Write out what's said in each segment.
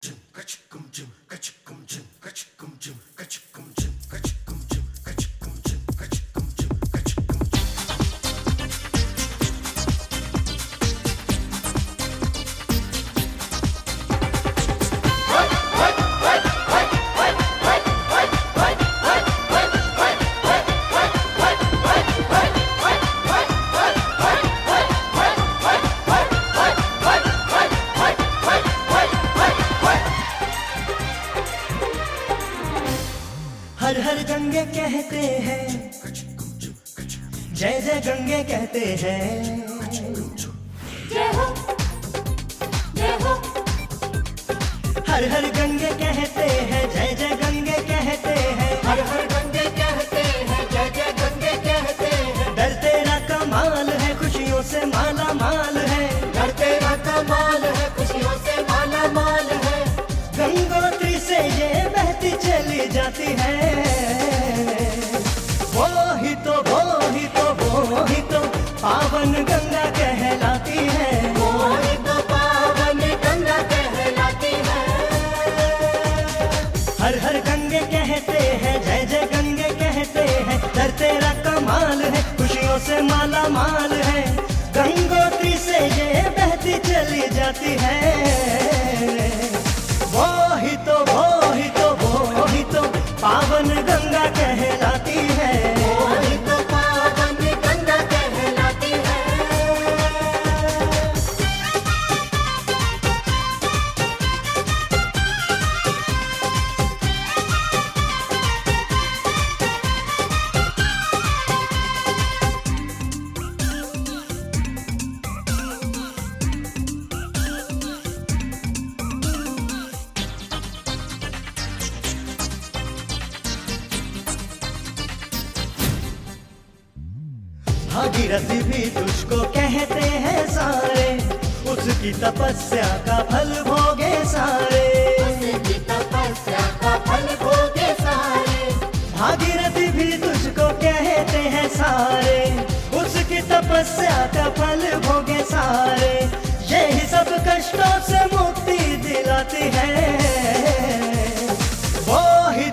हर हर गंगे कहते हैं, जय जय गंगे कहते हैं। जय हो, जय हो। हर हर गंगे कहते हैं, जय जय गंगे कहते हैं। हर हर गंगे कहते हैं, जय जय गंगे कहते हैं। दर तेरा कमाल है, खुशियों से माला माल है। दर तेरा कमाल है, खुशियों से माला माल है। गंगोत्री से ये बहती चली जाती है। वो ही तो पावन गंगा कहलाती है। वो ही तो पावन गंगा कहलाती है। हर हर गंगे कहते हैं, जय जय गंगे कहते हैं। दर तेरा कमाल है, खुशियों से माला माल है। गंगोत्री से ये बहती चली जाती है। वो ही तो पावन गंगा कहलाती है। वो ही तो पावन गंगा कहलाती है। भागीरथी भी तुझको कहते हैं सारे, उसकी तपस्या का फल भोगे सारे। उसकी तपस्या का फल भोगे सारे। भागीरथी भी तुझको कहते हैं सारे, उसकी तपस्या का फल भोगे सारे। यही सब कष्टों से मुक्ति दिलाती है। वो ही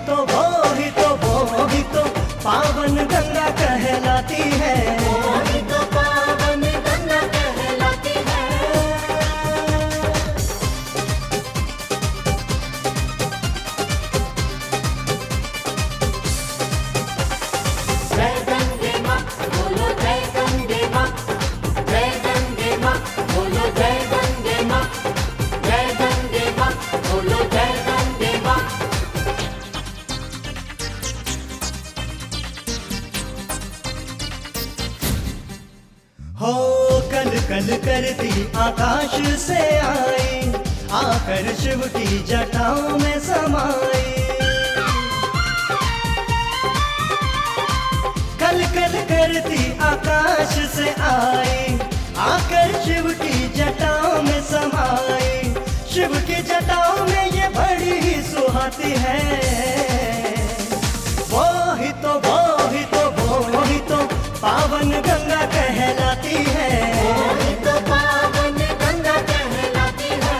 तो पावन गंगा कहलाती है। वो ही तो पावन गंगा कहलाती है। जय गंगे माँ, बोलो जय गंगे माँ। जय गंगे माँ, बोलो जय गंगे माँ। जय गंगे माँ, बोलो जय गंगे माँ। हो कल कल करती आकाश से आई, आकर शिव की जटाओं में समाई। कल कल करती आकाश से आई, आकर शिव की जटाओं में समाई। शिव की जटाओं में ये बड़ी ही सुहाती है। वो ही तो पावन गंगा कहलाती है। वो ही तो पावन गंगा कहलाती है।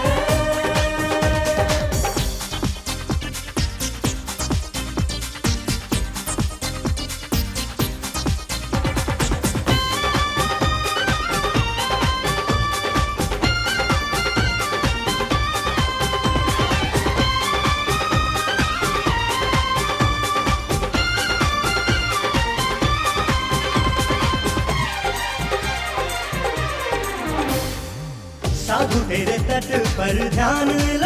साधु तेरे तट पर ध्यान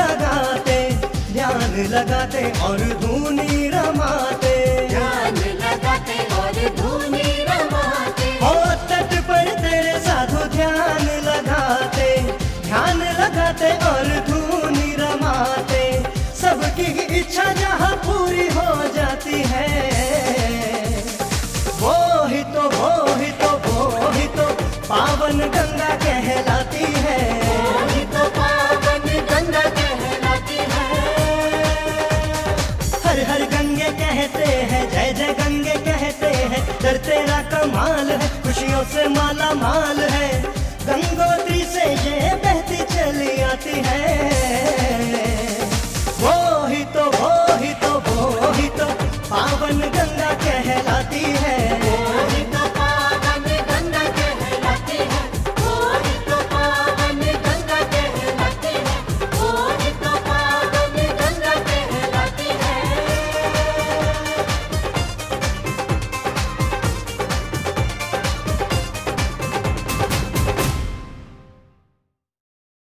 लगाते और धूनी रमाते। ध्यान लगाते और धूनी रमाते। हो तट पर तेरे साधु ध्यान लगाते और धूनी रमाते। सबकी इच्छा जहाँ पूरी हो जाती है। वो ही तो पावन गंगा कहलाती है। वो ही तो पावन गंगा कहलाती है। हर हर गंगे कहते हैं, जय जय गंगे कहते हैं। दर तेरा कमाल है, खुशियों से माला माल है।